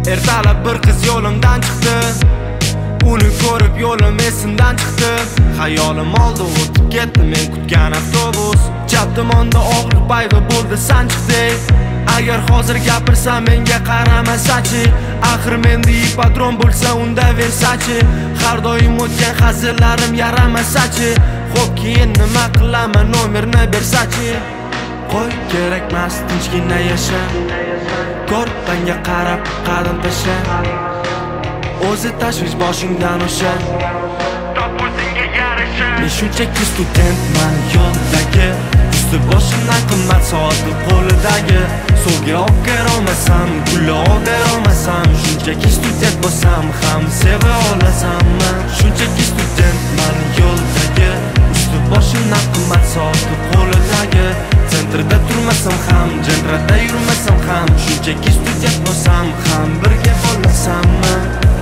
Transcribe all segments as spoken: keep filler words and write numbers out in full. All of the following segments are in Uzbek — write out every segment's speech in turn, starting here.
Ertalab bir qiz yo'limdan chiqdi, uni ko'rib yo'lim esimdan chiqdi. Xayolim oldi o'tib ketdi men kutgan avtobus. Chap tomonda og'riq paydo bo'ldi sanchiqdek. Agar hozir gapirsam menga qaramasachi, axir menda ipodrom bo'lsa unda Versace. Har doim o'tgan hazillarim yaramasachi, xo'p keyin nima qilaman nomerni bersachi. Qo'y kerakmas tinchgina yasha, ko'rpangga qarab qadam tasha. O'zi tashvish boshingdan o'sha, top o'zingga yarasha. Men shunchaki studentman yo'ldagi, usti boshimdan qimmat soati qo'lidagi. Suvga olib berolmasam, gulni olib berolmasam, shunchaki student bo'lsam ham seva olasammi? Shunchaki studentman yo'ldagi, usti boshimdan qimmat soati qo'lidagi. Sentrda turmasam ham, jentrada yurmasam ham, shunchaki student bo'lsam ham birga bo'lmasammi?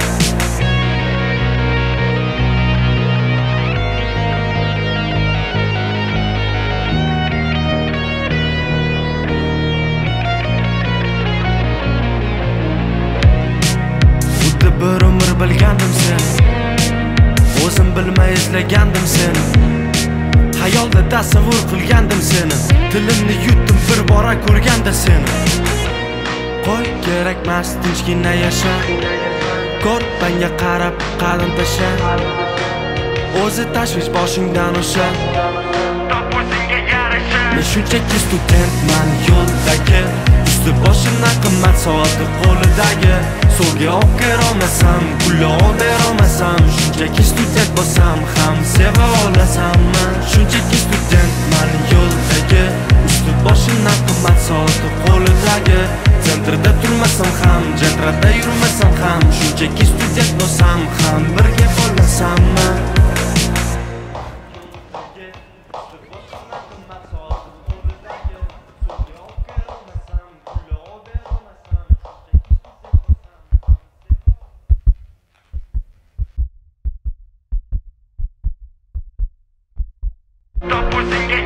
Bir umr bilgandim sen, o'zim bilmay izlagandim seni. Hayolda tasavvur qilgandim seni, tilimni yutdim bir bora ko'rganda seni. Qo'y kerakmas tinchgina yasha, ko'rpangga qarab qadam tasha. O'zi tashvish boshingdan o'sha, top o'zingga yarasha. Men shunchaki studentman yo'ldagi, usti boshimdan qimmat soati qo'lidagi. Suvga olib berolmasam, gulni olib berolmasam, shunchaki student bo'lsam ham seva olasammi? Shunchaki studentman yo'ldagi, usti boshimdan qimmat soati qo'lidagi. Sentrda turmasam ham, jentrada yurmasam ham, shunchaki student bo'lsam ham birga bo'lmasammi? Top o'zingga